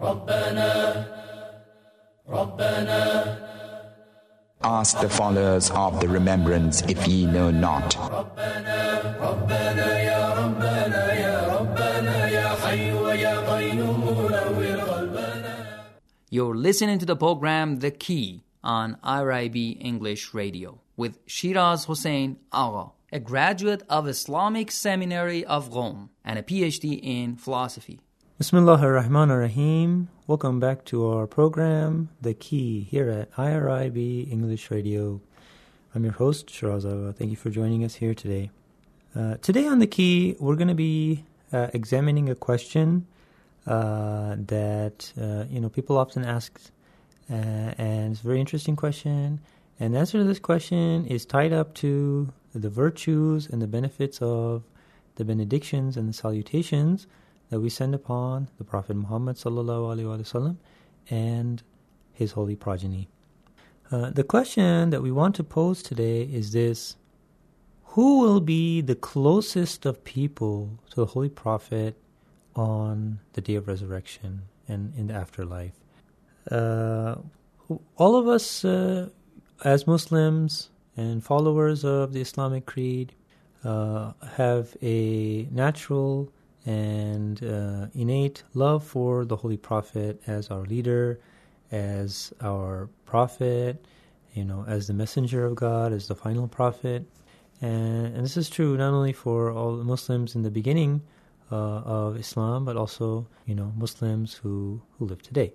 Ask the followers of the remembrance if ye know not. You're listening to the program The Key on IRIB English Radio with Shiraz Hossein Agha, a graduate of Islamic Seminary of Rome and a PhD in philosophy. Bismillahir Rahmanir Rahim. Welcome back to our program, The Key, here at IRIB English Radio. I'm your host, Shiraz Agha. Thank you for joining us here today. Today on The Key, we're going to be examining a question that people often ask, and it's a very interesting question. And the answer to this question is tied up to the virtues and the benefits of the benedictions and the salutations that we send upon the Prophet Muhammad sallallahu alaihi wasallam and his holy progeny. The question that we want to pose today is this: who will be the closest of people to the Holy Prophet on the day of resurrection and in the afterlife? All of us as Muslims and followers of the Islamic creed have a natural and innate love for the Holy Prophet as our leader, as our prophet, as the messenger of God, as the final prophet. And this is true not only for all the Muslims in the beginning of Islam, but also, Muslims who live today.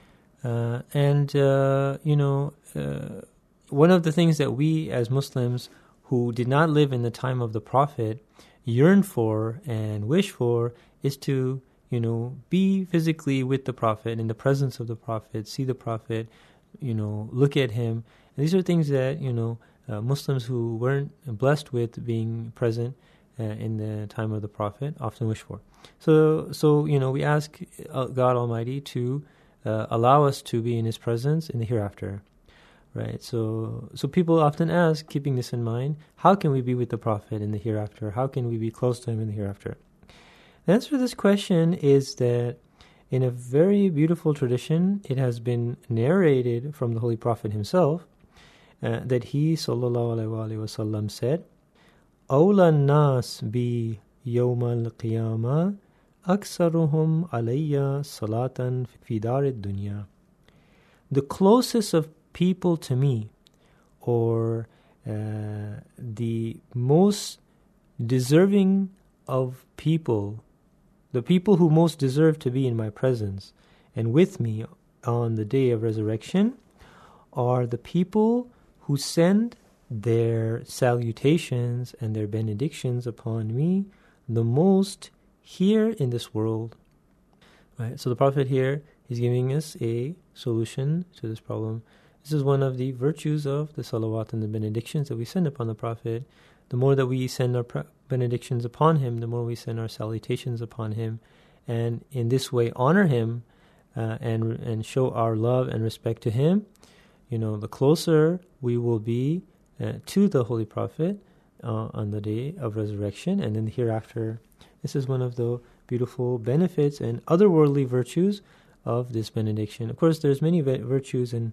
One of the things that we as Muslims who did not live in the time of the Prophet yearn for and wish for is to, be physically with the Prophet, in the presence of the Prophet, see the Prophet, look at him. And these are things that, Muslims who weren't blessed with being present in the time of the Prophet often wish for. So we ask God Almighty to allow us to be in His presence in the hereafter. Right, so people often ask, keeping this in mind, how can we be with the Prophet in the hereafter? How can we be close to him in the hereafter? The answer to this question is that in a very beautiful tradition, it has been narrated from the Holy Prophet himself that he, sallallahu alaihi wasallam, said, "Awla nas bi yawm al-qiyamah aksaruhum alayya salatan fi dar ad-dunya." The closest of people to me, or the most deserving of people, the people who most deserve to be in my presence and with me on the day of resurrection, are the people who send their salutations and their benedictions upon me the most here in this world. Right? So the Prophet here is giving us a solution to this problem. This is one of the virtues of the salawat and the benedictions that we send upon the Prophet. The more that we send our benedictions upon him, the more we send our salutations upon him, and in this way honor him and show our love and respect to him. The closer we will be to the Holy Prophet on the day of resurrection and in the hereafter. This is one of the beautiful benefits and otherworldly virtues of this benediction. Of course, there's many virtues and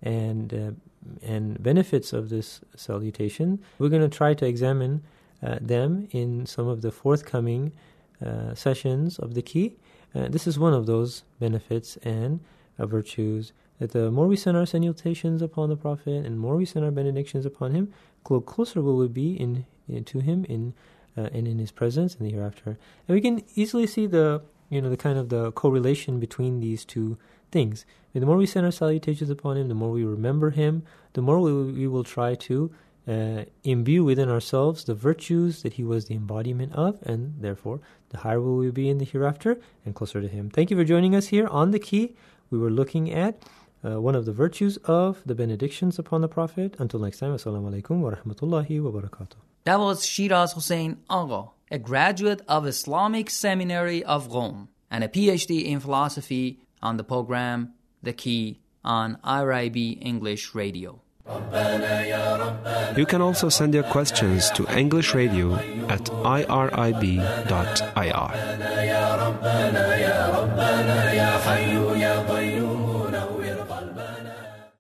benefits of this salutation. We're going to try to examine them in some of the forthcoming sessions of the Key. This is one of those benefits and virtues, that the more we send our salutations upon the Prophet and more we send our benedictions upon him, closer will we be to him and in his presence in the hereafter. And we can easily see the kind of the correlation between these two things. The more we send our salutations upon him, the more we remember him, the more we will try to imbue within ourselves the virtues that he was the embodiment of, and therefore the higher will we be in the hereafter and closer to him. Thank you for joining us here on The Key. We were looking at one of the virtues of the benedictions upon the Prophet. Until next time, assalamu alaikum wa rahmatullahi wa barakatuh. That was Shiraz Hossein Agha, a graduate of Islamic Seminary of Rome and a PhD in philosophy, on the program The Key on IRIB English Radio. You can also send your questions to English Radio at irib.ir. يا حي يا